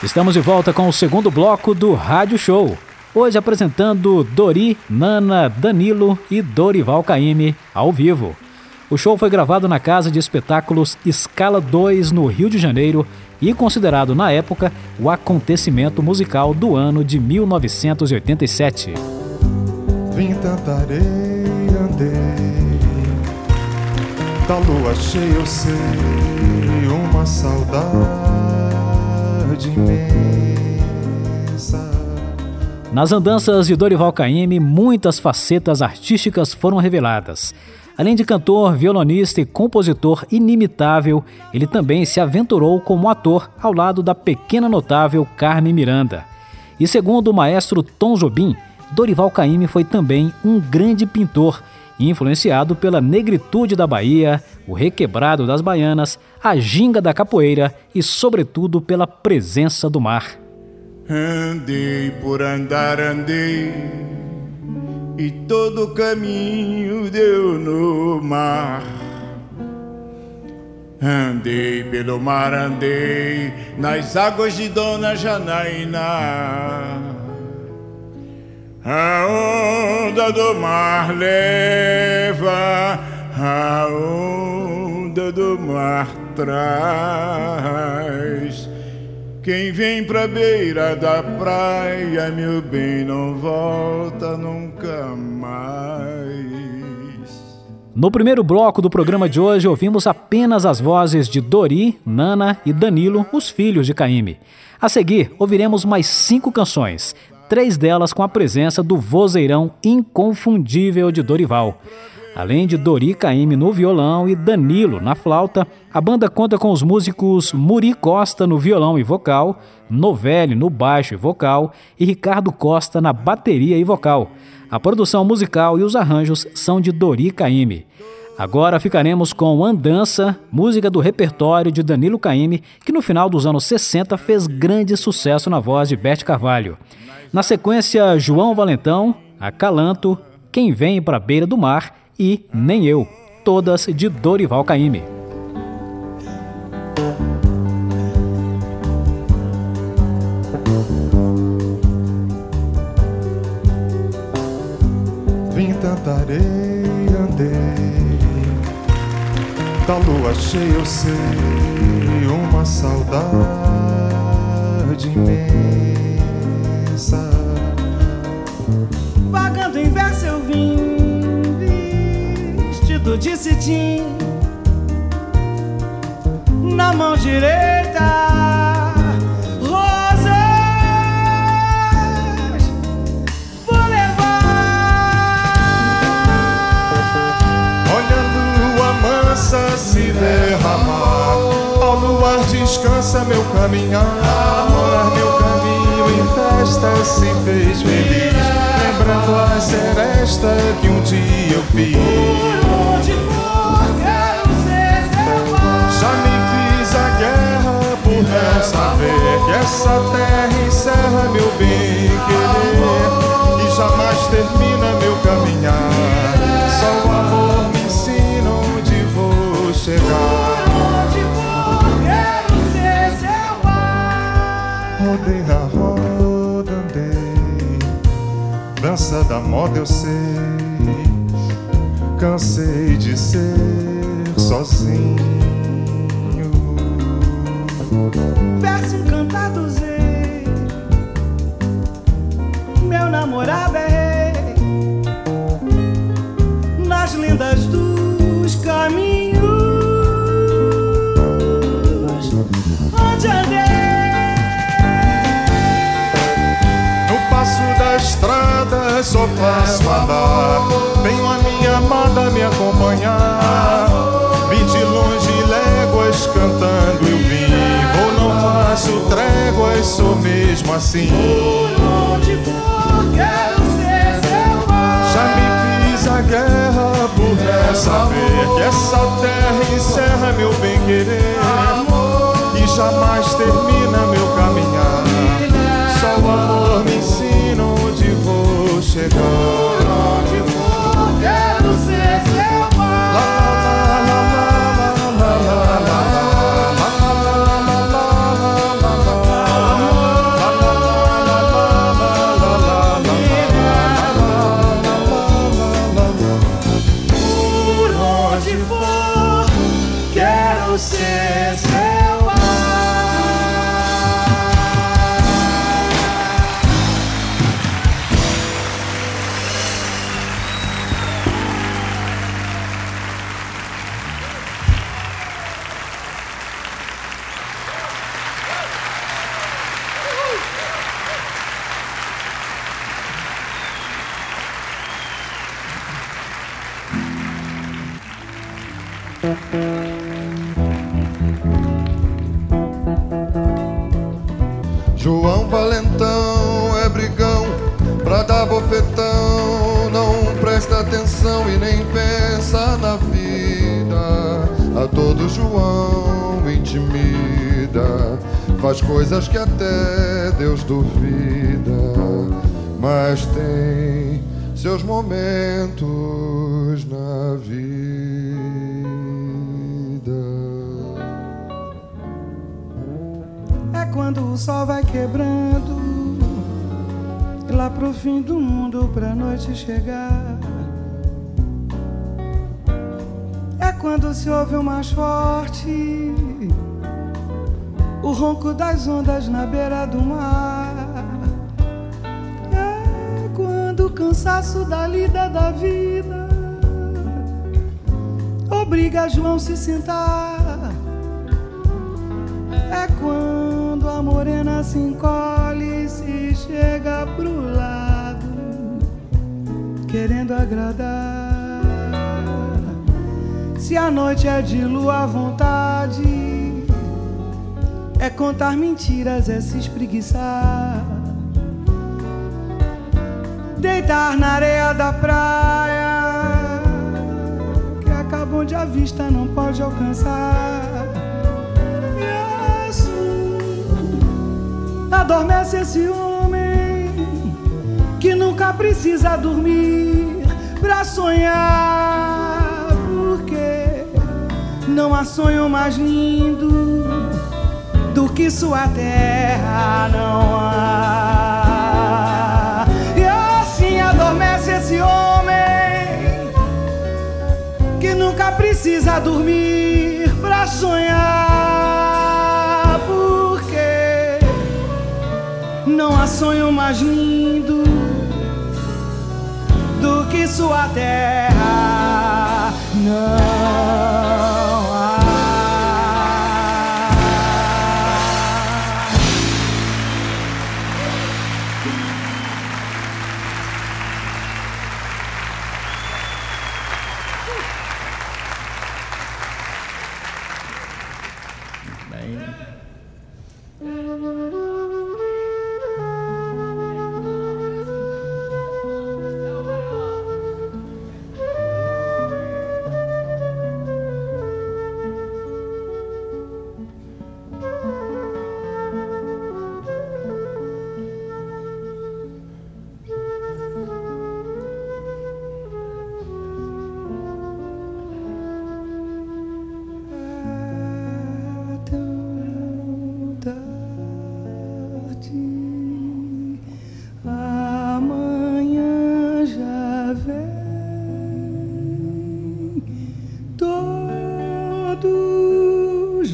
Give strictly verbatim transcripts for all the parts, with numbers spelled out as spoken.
Estamos de volta com o segundo bloco do Rádio Show. Hoje apresentando Dori, Nana, Danilo e Dorival Caymmi ao vivo. O show foi gravado na Casa de Espetáculos Escala dois, no Rio de Janeiro, e considerado na época o acontecimento musical do ano de mil novecentos e oitenta e sete. Vim tanta areia, andei, da lua cheia eu sei, uma saudade imensa. Nas andanças de Dorival Caymmi, muitas facetas artísticas foram reveladas. Além de cantor, violonista e compositor inimitável, ele também se aventurou como ator ao lado da pequena notável Carmen Miranda. E segundo o maestro Tom Jobim, Dorival Caymmi foi também um grande pintor, influenciado pela negritude da Bahia, o requebrado das baianas, a ginga da capoeira e, sobretudo, pela presença do mar. Andei por andar, andei, e todo caminho deu no mar. Andei pelo mar, andei nas águas de Dona Janaína. A onda do mar leva, a onda do mar traz. Quem vem pra beira da praia, meu bem, não volta nunca mais. No primeiro bloco do programa de hoje, ouvimos apenas as vozes de Dori, Nana e Danilo, os filhos de Caymmi. A seguir, ouviremos mais cinco canções, três delas com a presença do vozeirão inconfundível de Dorival. Além de Dori Caymmi no violão e Danilo na flauta, a banda conta com os músicos Muri Costa no violão e vocal, Novelli no baixo e vocal e Ricardo Costa na bateria e vocal. A produção musical e os arranjos são de Dori Caymmi. Agora ficaremos com Andança, música do repertório de Danilo Caymmi, que no final dos anos sessenta fez grande sucesso na voz de Bete Carvalho. Na sequência, João Valentão, Acalanto, Quem Vem Pra Beira do Mar e Nem Eu, todas de Dorival Caymmi. Vim tanta areia, andei, da lua cheia eu sei, uma saudade imensa. Vagando em verso eu vim, vestido de cetim, na mão direita rosas vou levar. Olha a lua mansa se derramar, ao luar descansa meu caminhar, meu caminho em festa se fez feliz, lembrando a seresta que um dia eu fiz. Por onde for quero ser seu pai. Já me fiz a guerra por não saber que essa terra encerra meu bem querer e jamais termina meu caminhar. Só o amor me ensina onde vou chegar. Por onde for quero ser seu pai. Rodei na roda, andei, dança da moda eu sei, cansei de ser sozinho. Verso encantado usei, meu namorado é rei, nas lindas dos caminhos onde andei. No passo da estrada só faço andar, venho a minha amada me acompanhar. Vi de longe léguas cantando eu vim, vou não faço tréguas, sou mesmo assim. Por onde for quero ser seu pai. Já me fiz a guerra por não saber que essa terra encerra meu bem querer e jamais termina meu caminhar. Só o amor me ensina onde vou chegar. Por onde for quero ser seu pai. La la la la la la la la la la la la la la. onde for, quero ser seu pai. João Valentão é brigão pra dar bofetão, não presta atenção e nem pensa na vida. A todo João intimida, faz coisas que até Deus duvida, mas tem seus momentos na vida. É quando o sol vai quebrando e lá pro fim do mundo pra noite chegar. É quando se ouve o mais forte, o ronco das ondas na beira do mar. É quando o cansaço da lida da vida obriga João se sentar. É quando a morena se encolhe e se chega pro lado, querendo agradar. Se a noite é de lua à vontade, é contar mentiras, é se espreguiçar, deitar na areia da praia, que acaba onde a vista não pode alcançar. Adormece esse homem que nunca precisa dormir pra sonhar, porque não há sonho mais lindo do que sua terra não há. E assim adormece esse homem que nunca precisa dormir pra sonhar, porque não há sonho mais lindo do que sua terra não há. Bem... Amanhã já vem, todos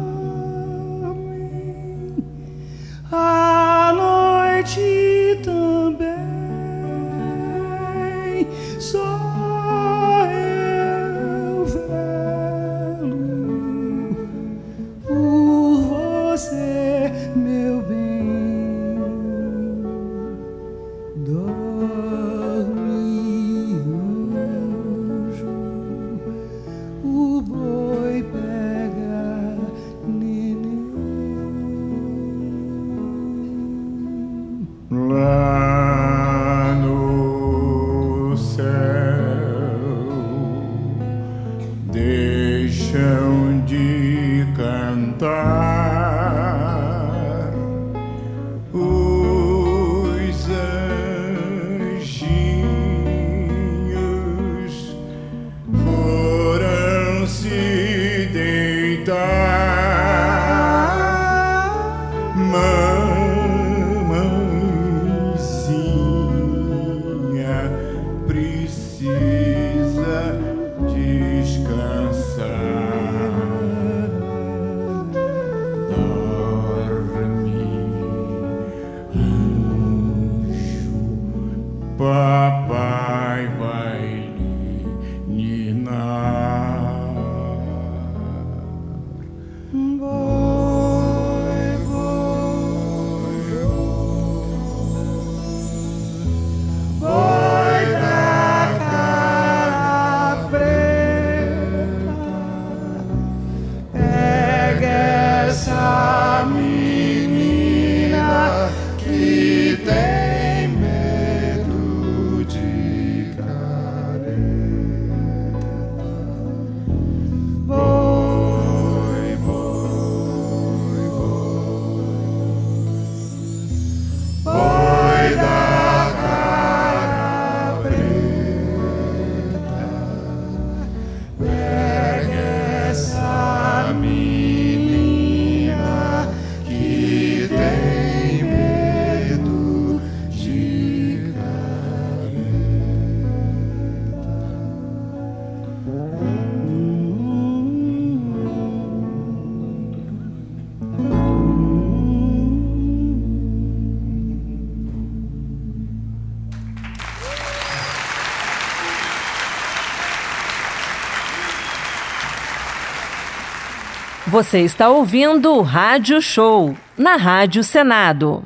dormem, a noite também, só eu velo por você, meu bem. Dorme, anjo, o boi pega neném. Lá no céu deixam de cantar os anjinhos, foram se deitar. Mamãezinha precisa descansar. Você está ouvindo o Rádio Show, na Rádio Senado.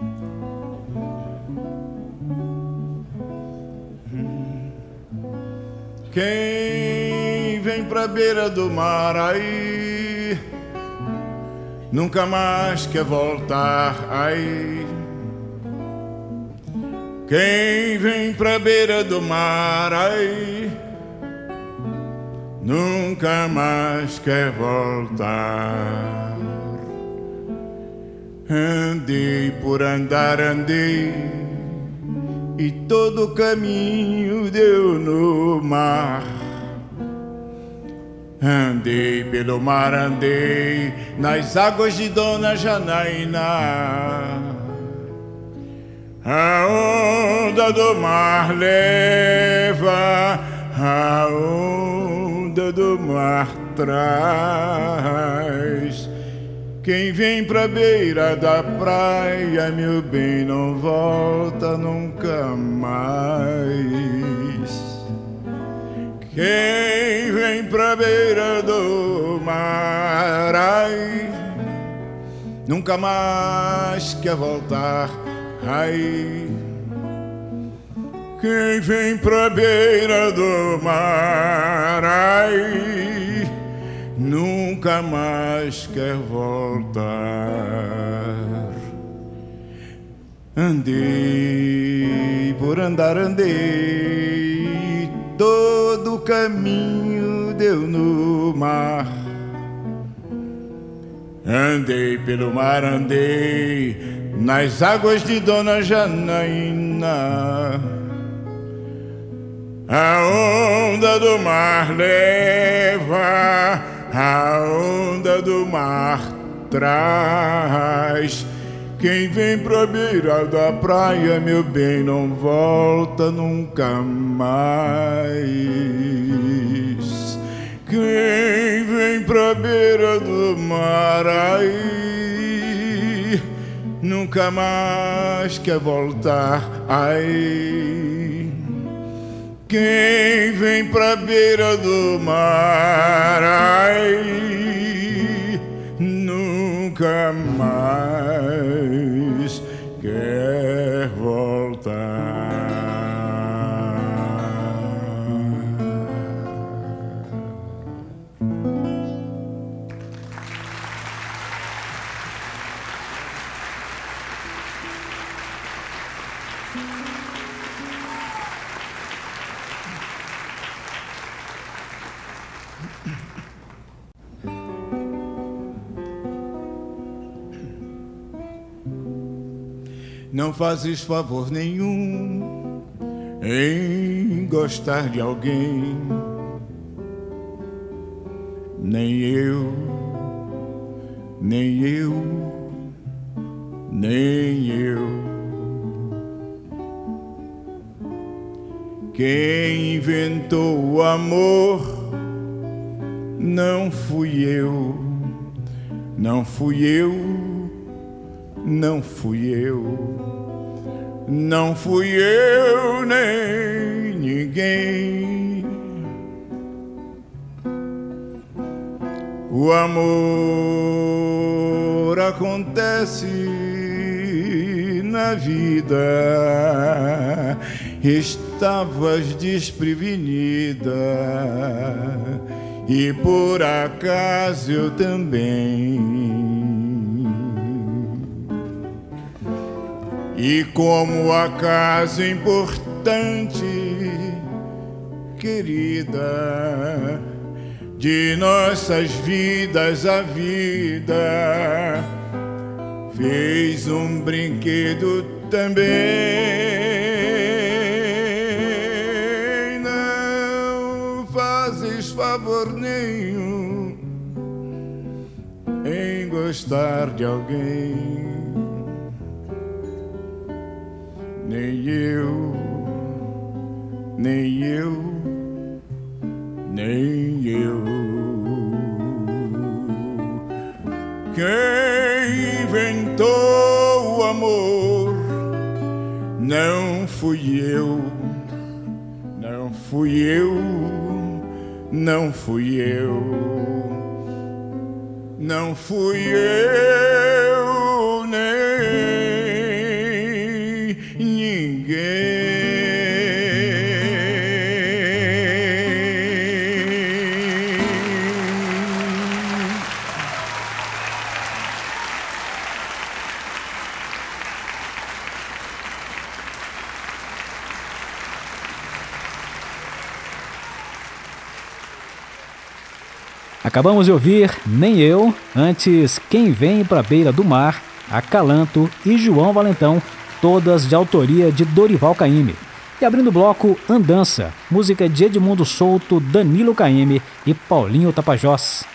Quem vem pra beira do mar aí, nunca mais quer voltar aí. Quem vem pra beira do mar aí, nunca mais quer voltar. Andei por andar, andei, e todo caminho deu no mar. Andei pelo mar, andei nas águas de Dona Janaína. A onda do mar leva, a onda do mar traz. Quem vem pra beira da praia, meu bem, não volta nunca mais. Quem vem pra beira do mar, ai, nunca mais quer voltar, ai. Quem vem pra beira do mar, ai, nunca mais quer voltar. Andei por andar, andei, todo caminho deu no mar. Andei pelo mar, andei nas águas de Dona Janaína. A onda do mar leva, a onda do mar traz. Quem vem pra beira da praia, meu bem, não volta nunca mais. Quem vem pra beira do mar, ai, nunca mais quer voltar, ai. Quem vem pra beira do mar, ai, nunca mais quer voltar. Não fazes favor nenhum em gostar de alguém, nem eu, nem eu, nem eu. Quem inventou o amor não fui eu, não fui eu, não fui eu, não fui eu nem ninguém. O amor acontece na vida, estavas desprevenida e por acaso eu também. E como acaso importante, querida, de nossas vidas a vida fez um brinquedo também. Não fazes favor nenhum em gostar de alguém, nem eu, nem eu, nem eu. Quem inventou o amor não fui eu, não fui eu, não fui eu. não fui eu nem ninguém. Acabamos de ouvir Nem Eu, antes Quem Vem Pra Beira do Mar, Acalanto e João Valentão, todas de autoria de Dorival Caymmi. E abrindo o bloco, Andança, música de Edmundo Souto, Danilo Caymmi e Paulinho Tapajós.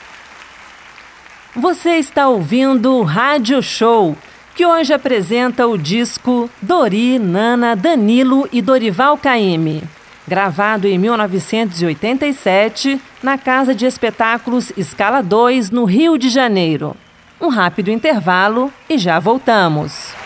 Você está ouvindo o Rádio Show, que hoje apresenta o disco Dori, Nana, Danilo e Dorival Caymmi, gravado em mil novecentos e oitenta e sete na Casa de Espetáculos Escala dois, no Rio de Janeiro. Um rápido intervalo e já voltamos.